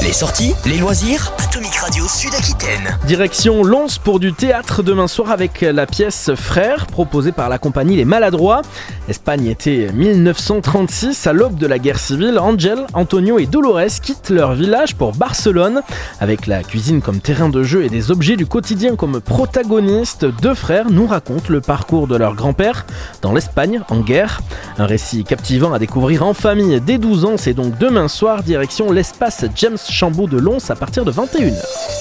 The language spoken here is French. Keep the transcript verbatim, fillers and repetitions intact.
Les sorties, les loisirs, Atomic Radio Sud-Aquitaine. Direction Lons pour du théâtre demain soir avec la pièce Frères, proposée par la compagnie Les Maladroits. Espagne était mille neuf cent trente-six, à l'aube de la guerre civile. Angel, Antonio et Dolores quittent leur village pour Barcelone. Avec la cuisine comme terrain de jeu et des objets du quotidien comme protagonistes, deux frères nous racontent le parcours de leur grand-père dans l'Espagne en guerre. Un récit captivant à découvrir en famille dès douze ans, c'est donc demain soir, direction l'espace James Chambaud de Lons à partir de vingt et une heures.